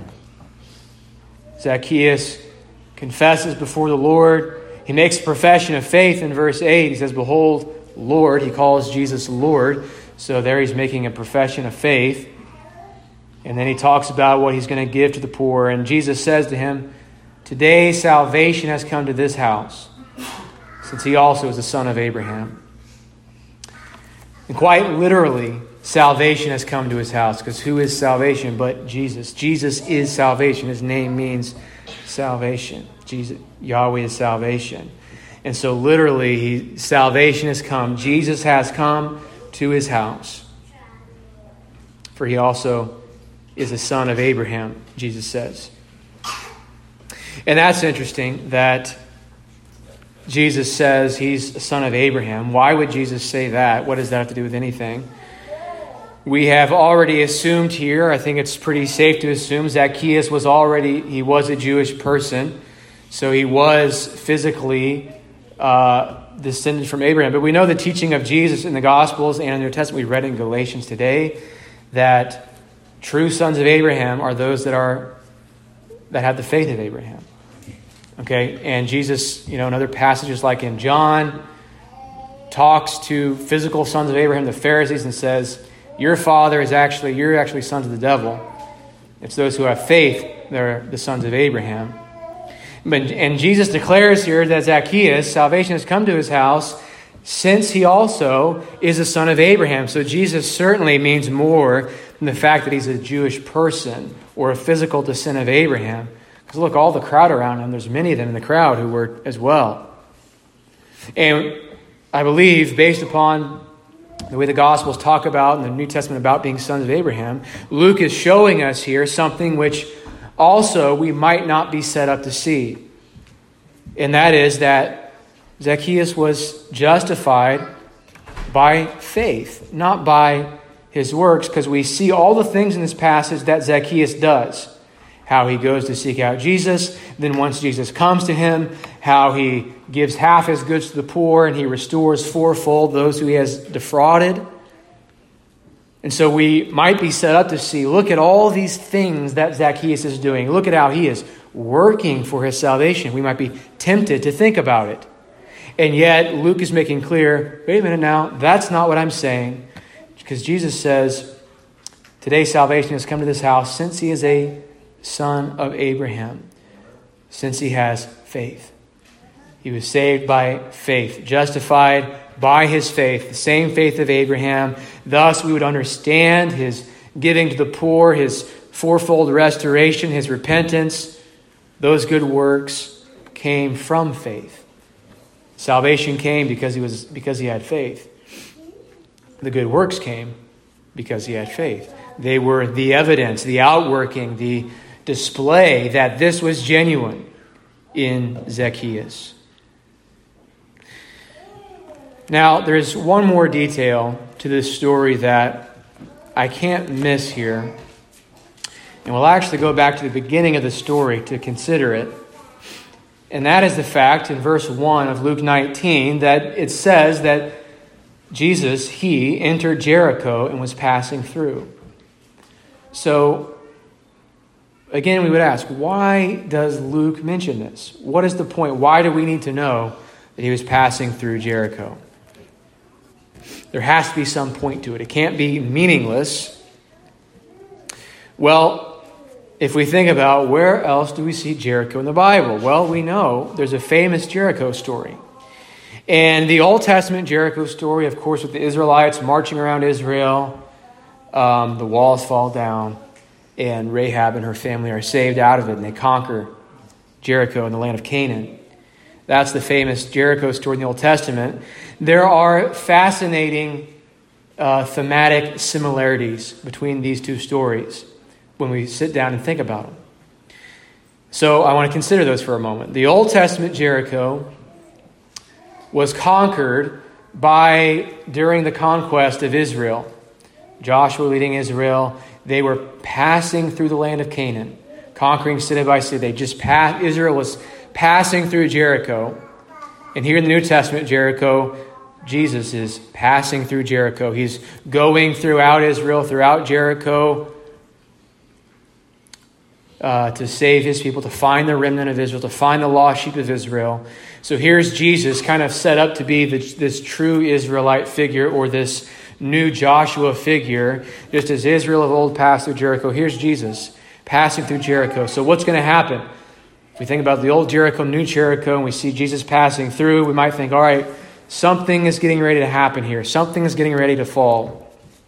Zacchaeus confesses before the Lord. He makes a profession of faith in verse eight. He says, behold, Lord. He calls Jesus Lord. So there he's making a profession of faith. And then he talks about what he's going to give to the poor. And Jesus says to him, today salvation has come to this house, since he also is the son of Abraham. And quite literally, salvation has come to his house, because who is salvation but Jesus? Jesus is salvation. His name means salvation. Jesus, Yahweh is salvation. And so literally, he, salvation has come. Jesus has come to his house. For he also is a son of Abraham, Jesus says. And that's interesting that Jesus says he's a son of Abraham. Why would Jesus say that? What does that have to do with anything? We have already assumed here, I think it's pretty safe to assume, Zacchaeus was already, he was a Jewish person. So he was physically uh, descended from Abraham. But we know the teaching of Jesus in the Gospels and in the New Testament, we read in Galatians today, that true sons of Abraham are those that are that have the faith of Abraham. Okay, and Jesus, you know, in other passages like in John, talks to physical sons of Abraham, the Pharisees, and says, Your father is actually, you're actually sons of the devil. It's those who have faith that are the sons of Abraham. But, and Jesus declares here that Zacchaeus, salvation has come to his house since he also is a son of Abraham. So Jesus certainly means more than the fact that he's a Jewish person or a physical descendant of Abraham. Because look, all the crowd around him, there's many of them in the crowd who were as well. And I believe, based upon the way the Gospels talk about in the New Testament about being sons of Abraham, Luke is showing us here something which also we might not be set up to see. And that is that Zacchaeus was justified by faith, not by his works, because we see all the things in this passage that Zacchaeus does. How he goes to seek out Jesus, then once Jesus comes to him, how he gives half his goods to the poor and he restores fourfold those who he has defrauded. And so we might be set up to see, look at all these things that Zacchaeus is doing. Look at how he is working for his salvation. We might be tempted to think about it. And yet Luke is making clear, wait a minute now, that's not what I'm saying. Because Jesus says, today salvation has come to this house since he is a son of Abraham, since he has faith. He was saved by faith, justified by his faith, the same faith of Abraham. Thus, we would understand his giving to the poor, his fourfold restoration, his repentance. Those good works came from faith. Salvation came because he was because he had faith. The good works came because he had faith. They were the evidence, the outworking, the display that this was genuine in Zacchaeus. Now, there's one more detail to this story that I can't miss here. And we'll actually go back to the beginning of the story to consider it. And that is the fact in verse one of Luke nineteen that it says that Jesus, he entered Jericho and was passing through. So, again, we would ask, why does Luke mention this? What is the point? Why do we need to know that he was passing through Jericho? There has to be some point to it. It can't be meaningless. Well, if we think about where else do we see Jericho in the Bible? Well, we know there's a famous Jericho story. And the Old Testament Jericho story, of course, with the Israelites marching around Israel, um, the walls fall down, and Rahab and her family are saved out of it, and they conquer Jericho in the land of Canaan. That's the famous Jericho story in the Old Testament. There are fascinating uh, thematic similarities between these two stories when we sit down and think about them. So I want to consider those for a moment. The Old Testament Jericho was conquered by, during the conquest of Israel. Joshua leading Israel, they were passing through the land of Canaan, conquering city by city. They just passed, Israel was passing through Jericho. And here in the New Testament, Jericho, Jesus is passing through Jericho. He's going throughout Israel, throughout Jericho, uh, to save his people, to find the remnant of Israel, to find the lost sheep of Israel. So here's Jesus kind of set up to be the, this true Israelite figure, or this new Joshua figure. Just as Israel of old passed through Jericho, here's Jesus passing through Jericho. So what's going to happen? If we think about the old Jericho, new Jericho, and we see Jesus passing through, we might think, all right, something is getting ready to happen here. Something is getting ready to fall.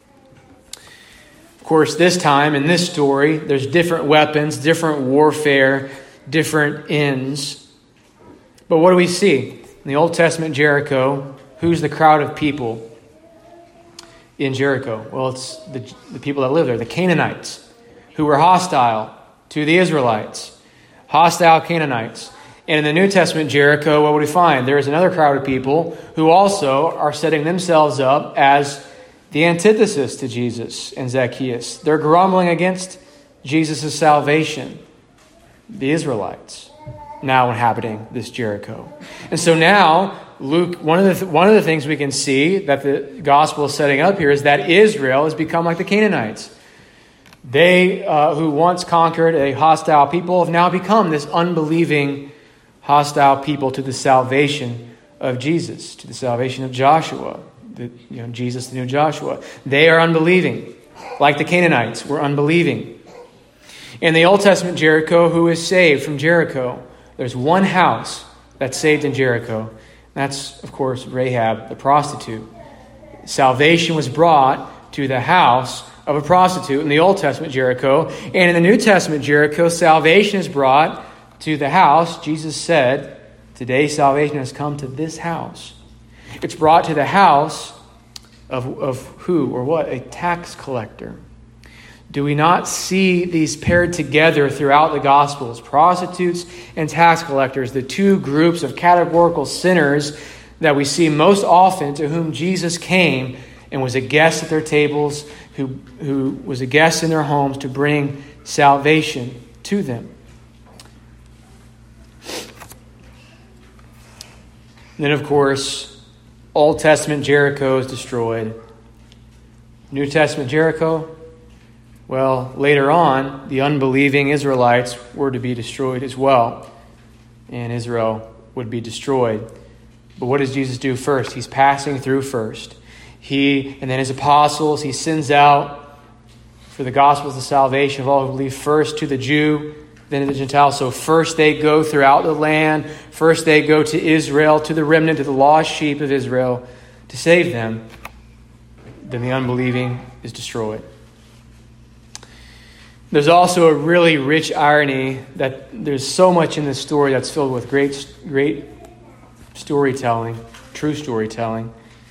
Of course, this time in this story, there's different weapons, different warfare, different ends. But what do we see? In the Old Testament Jericho, who's the crowd of people in Jericho? Well, it's the, the people that live there, the Canaanites, who were hostile to the Israelites. Hostile Canaanites. And in the New Testament Jericho, what would we find? There is another crowd of people who also are setting themselves up as the antithesis to Jesus and Zacchaeus. They're grumbling against Jesus' salvation. The Israelites, now inhabiting this Jericho. And so now, Luke, one of the th- one of the things we can see that the gospel is setting up here is that Israel has become like the Canaanites. They, uh, who once conquered a hostile people, have now become this unbelieving, hostile people to the salvation of Jesus, to the salvation of Joshua. the, you know, Jesus, the new Joshua. They are unbelieving. Like the Canaanites were unbelieving. In the Old Testament Jericho, who is saved from Jericho? There's one house that's saved in Jericho. That's, of course, Rahab, the prostitute. Salvation was brought to the house of a prostitute in the Old Testament Jericho. And in the New Testament Jericho, salvation is brought to the house. Jesus said, today salvation has come to this house. It's brought to the house of, of who or what? A tax collector. Do we not see these paired together throughout the Gospels? Prostitutes and tax collectors, the two groups of categorical sinners that we see most often, to whom Jesus came and was a guest at their tables, who, who was a guest in their homes to bring salvation to them. And then, of course, Old Testament Jericho is destroyed. New Testament Jericho, well, later on, the unbelieving Israelites were to be destroyed as well, and Israel would be destroyed. But what does Jesus do first? He's passing through first. He, and then his apostles, he sends out for the gospel of the salvation of all who believe, first to the Jew, then to the Gentile. So first they go throughout the land. First they go to Israel, to the remnant, to the lost sheep of Israel, to save them. Then the unbelieving is destroyed. There's also a really rich irony that there's so much in this story that's filled with great, great storytelling, true storytelling.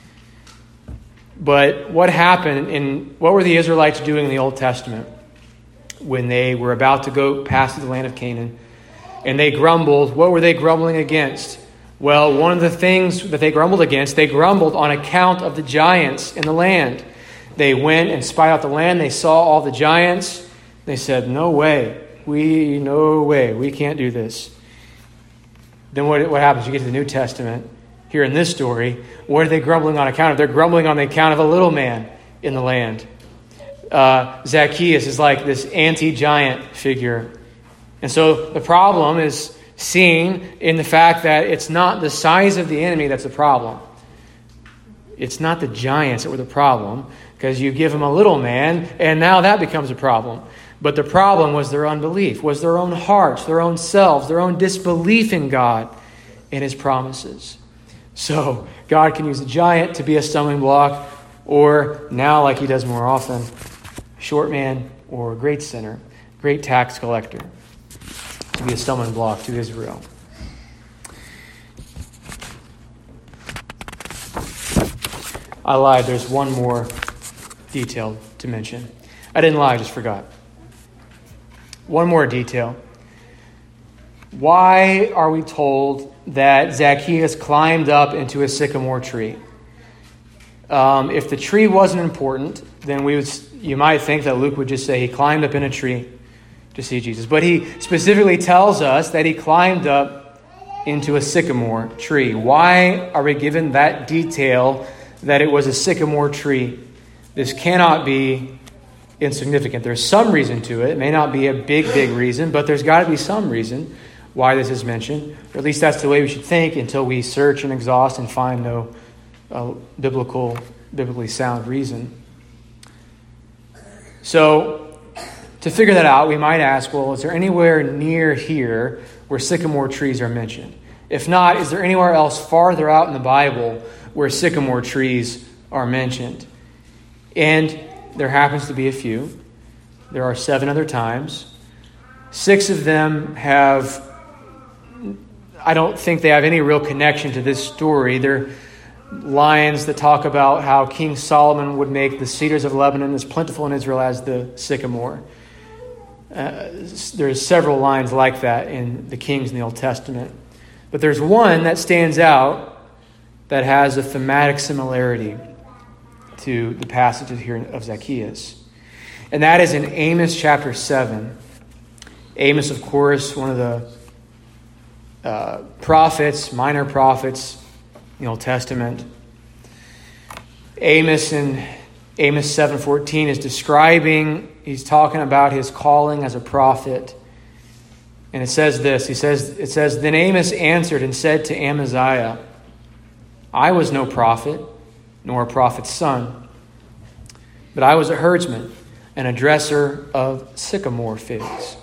But what happened in, what were the Israelites doing in the Old Testament when they were about to go past the land of Canaan? And they grumbled. What were they grumbling against? Well, one of the things that they grumbled against, they grumbled on account of the giants in the land. They went and spied out the land. They saw all the giants. They said, no way, we, no way, we can't do this. Then what, what happens? You get to the New Testament, here in this story, what are they grumbling on account of? They're grumbling on the account of a little man in the land. Uh, Zacchaeus is like this anti-giant figure. And so the problem is seen in the fact that it's not the size of the enemy that's the problem. It's not the giants that were the problem, because you give them a little man, and now that becomes a problem. But the problem was their unbelief, was their own hearts, their own selves, their own disbelief in God and his promises. So God can use a giant to be a stumbling block, or now, like he does more often, a short man or a great sinner, great tax collector, to be a stumbling block to Israel. I lied. There's one more detail to mention. I didn't lie, I just forgot. One more detail. Why are we told that Zacchaeus climbed up into a sycamore tree? Um, if the tree wasn't important, then we would, you might think that Luke would just say he climbed up in a tree to see Jesus. But he specifically tells us that he climbed up into a sycamore tree. Why are we given that detail that it was a sycamore tree? This cannot be insignificant. There's some reason to it. It may not be a big, big reason, but there's got to be some reason why this is mentioned. Or at least that's the way we should think until we search and exhaust and find no uh, biblical, biblically sound reason. So, to figure that out, we might ask, well, is there anywhere near here where sycamore trees are mentioned? If not, is there anywhere else farther out in the Bible where sycamore trees are mentioned? And there happens to be a few. There are seven other times. Six of them have, I don't think they have any real connection to this story. They're lines that talk about how King Solomon would make the cedars of Lebanon as plentiful in Israel as the sycamore. Uh, there's several lines like that in the Kings in the Old Testament. But there's one that stands out that has a thematic similarity to the passage here of Zacchaeus. And that is in Amos chapter seven. Amos, of course, one of the uh, prophets, minor prophets in the Old Testament. Amos in Amos seven fourteen is describing, he's talking about his calling as a prophet. And it says this, he says, it says, Then Amos answered and said to Amaziah, I was no prophet, nor a prophet's son. But I was a herdsman and a dresser of sycamore figs.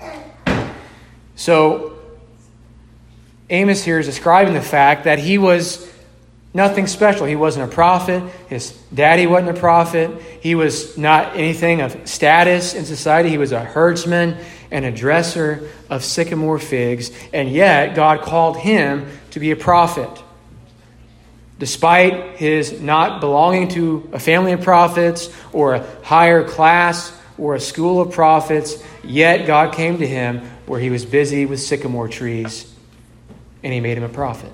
So Amos here is describing the fact that he was nothing special. He wasn't a prophet. His daddy wasn't a prophet. He was not anything of status in society. He was a herdsman and a dresser of sycamore figs. And yet God called him to be a prophet. Despite his not belonging to a family of prophets or a higher class or a school of prophets, yet God came to him where he was busy with sycamore trees, and he made him a prophet.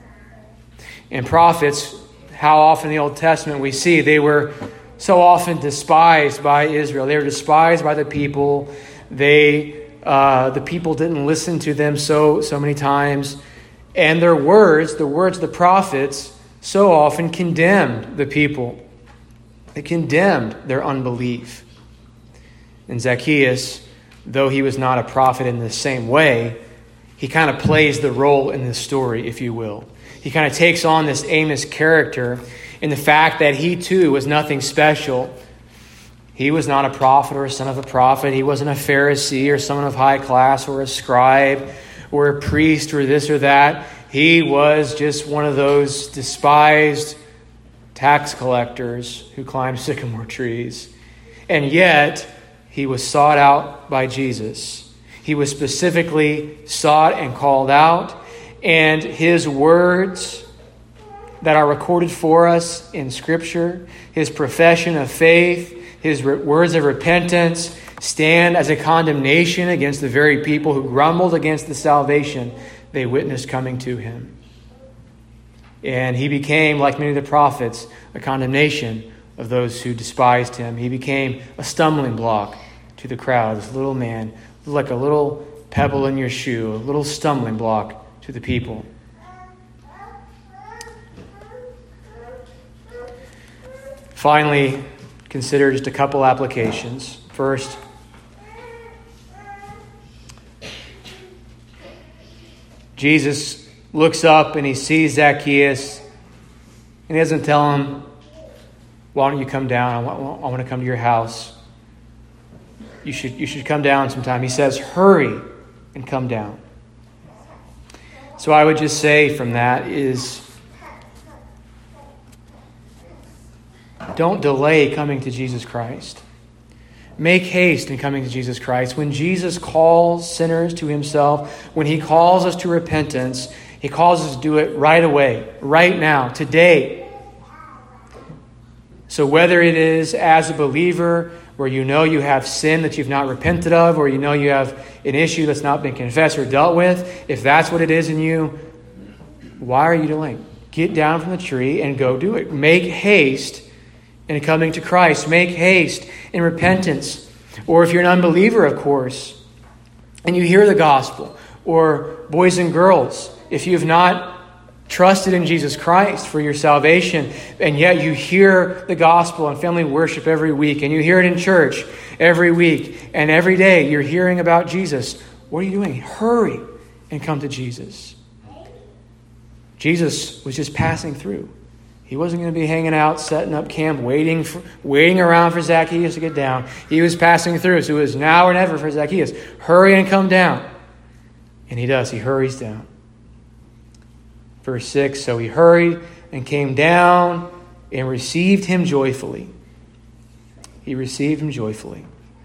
And prophets, how often in the Old Testament we see they were so often despised by Israel. They were despised by the people. They, uh, the people didn't listen to them so so many times, and their words, the words of the prophets, so often condemned the people. They condemned their unbelief. And Zacchaeus, though he was not a prophet in the same way, he kind of plays the role in this story, if you will. He kind of takes on this Amos character in the fact that he too was nothing special. He was not a prophet or a son of a prophet. He wasn't a Pharisee or someone of high class or a scribe or a priest or this or that. He was just one of those despised tax collectors who climbed sycamore trees. And yet, he was sought out by Jesus. He was specifically sought and called out. And his words that are recorded for us in Scripture, his profession of faith, his re- words of repentance, stand as a condemnation against the very people who grumbled against the salvation they witnessed coming to him. And he became, like many of the prophets, a condemnation of those who despised him. He became a stumbling block to the crowd. This little man, like a little pebble in your shoe, a little stumbling block to the people. Finally, consider just a couple applications. First, Jesus looks up and he sees Zacchaeus, and he doesn't tell him, why don't you come down? I want, I want to come to your house. You should, you should come down sometime. He says, hurry and come down. So I would just say from that is, don't delay coming to Jesus Christ. Make haste in coming to Jesus Christ. When Jesus calls sinners to himself, when he calls us to repentance, he calls us to do it right away, right now, today. So whether it is as a believer where you know you have sin that you've not repented of, or you know you have an issue that's not been confessed or dealt with, if that's what it is in you, why are you delaying? Get down from the tree and go do it. Make haste in coming to Christ. Make haste in repentance. Or if you're an unbeliever, of course, and you hear the gospel, or boys and girls, if you have not trusted in Jesus Christ for your salvation, and yet you hear the gospel in family worship every week, and you hear it in church every week, and every day you're hearing about Jesus, what are you doing? Hurry and come to Jesus. Jesus was just passing through. He wasn't going to be hanging out, setting up camp, waiting for, waiting around for Zacchaeus to get down. He was passing through, so it was now or never for Zacchaeus. Hurry and come down. And he does. He hurries down. Verse six, so he hurried and came down and received him joyfully. He received him joyfully.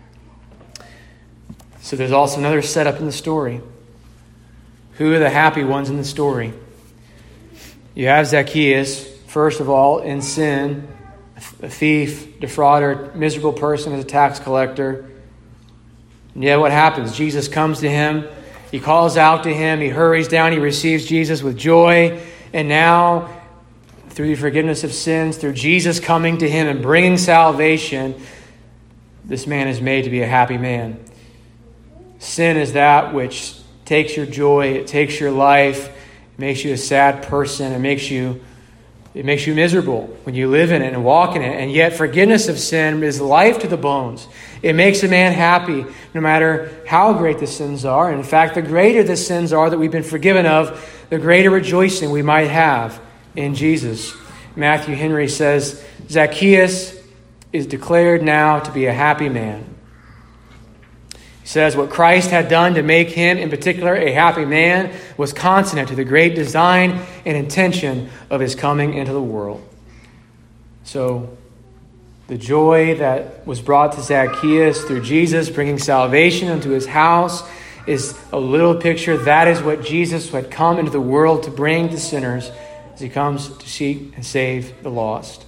So there's also another setup in the story. Who are the happy ones in the story? You have Zacchaeus, first of all, in sin, a thief, defrauder, miserable person as a tax collector. And yet what happens? Jesus comes to him. He calls out to him. He hurries down. He receives Jesus with joy. And now, through the forgiveness of sins, through Jesus coming to him and bringing salvation, this man is made to be a happy man. Sin is that which takes your joy. It takes your life. It makes you a sad person. It makes you It makes you miserable when you live in it and walk in it. And yet forgiveness of sin is life to the bones. It makes a man happy no matter how great the sins are. And in fact, the greater the sins are that we've been forgiven of, the greater rejoicing we might have in Jesus. Matthew Henry says, Zacchaeus is declared now to be a happy man. He says what Christ had done to make him, in particular, a happy man was consonant to the great design and intention of his coming into the world. So, the joy that was brought to Zacchaeus through Jesus bringing salvation into his house is a little picture. That is what Jesus had come into the world to bring to sinners as he comes to seek and save the lost.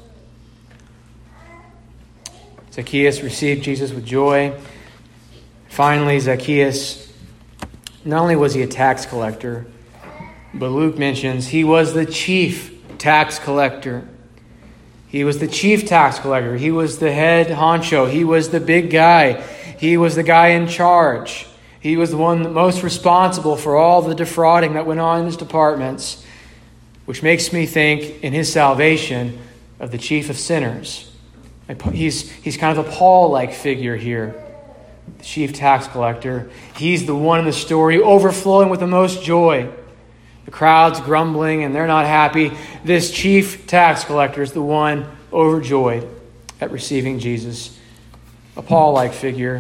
Zacchaeus received Jesus with joy. Finally, Zacchaeus, not only was he a tax collector, but Luke mentions he was the chief tax collector. He was the chief tax collector. He was the head honcho. He was the big guy. He was the guy in charge. He was the one most responsible for all the defrauding that went on in his departments, which makes me think in his salvation of the chief of sinners. He's, he's kind of a Paul-like figure here, the chief tax collector. He's the one in the story overflowing with the most joy. The crowd's grumbling and they're not happy. This chief tax collector is the one overjoyed at receiving Jesus. A Paul-like figure.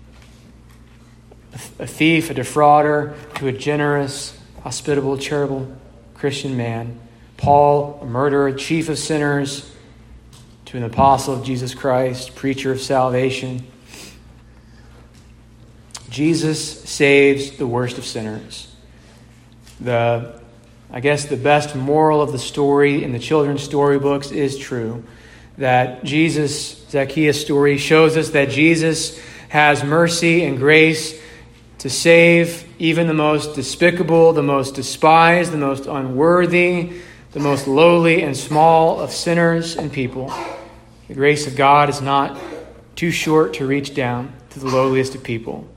A thief, a defrauder, to a generous, hospitable, charitable Christian man. Paul, a murderer, chief of sinners, to an apostle of Jesus Christ, preacher of salvation. Jesus saves the worst of sinners. The, I guess the best moral of the story in the children's storybooks is true. That Jesus, Zacchaeus' story, shows us that Jesus has mercy and grace to save even the most despicable, the most despised, the most unworthy, the most lowly and small of sinners and people. The grace of God is not too short to reach down to the lowliest of people.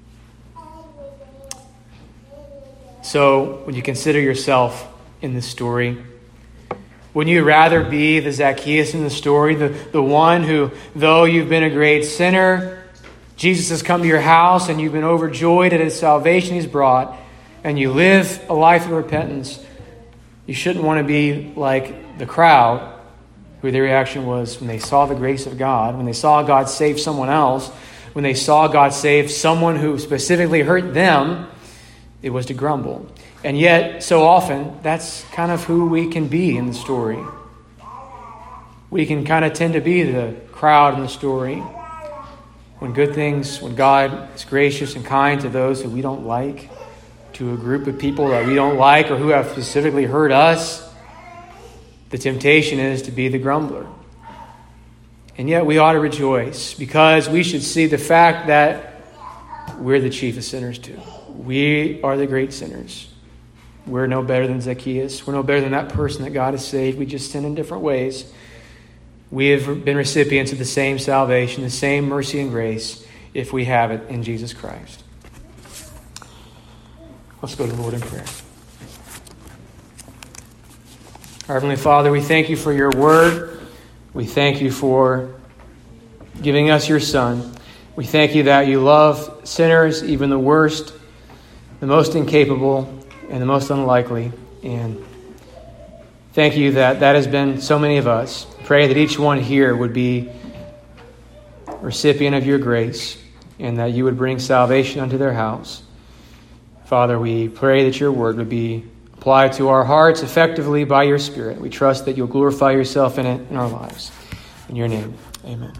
So, when you consider yourself in this story, wouldn't you rather be the Zacchaeus in the story, the, the one who, though you've been a great sinner, Jesus has come to your house and you've been overjoyed at his salvation he's brought, and you live a life of repentance? You shouldn't want to be like the crowd, who their reaction was when they saw the grace of God, when they saw God save someone else, when they saw God save someone who specifically hurt them, it was to grumble. And yet, so often, that's kind of who we can be in the story. We can kind of tend to be the crowd in the story. When good things, when God is gracious and kind to those who we don't like, to a group of people that we don't like or who have specifically hurt us, the temptation is to be the grumbler. And yet we ought to rejoice because we should see the fact that we're the chief of sinners too. We are the great sinners. We're no better than Zacchaeus. We're no better than that person that God has saved. We just sin in different ways. We have been recipients of the same salvation, the same mercy and grace, if we have it in Jesus Christ. Let's go to the Lord in prayer. Our Heavenly Father, we thank you for your word. We thank you for giving us your Son. We thank you that you love sinners, even the worst, the most incapable, and the most unlikely. And thank you that that has been so many of us. Pray that each one here would be a recipient of your grace and that you would bring salvation unto their house. Father, we pray that your word would be applied to our hearts effectively by your Spirit. We trust that you'll glorify yourself in it in our lives. In your name, amen.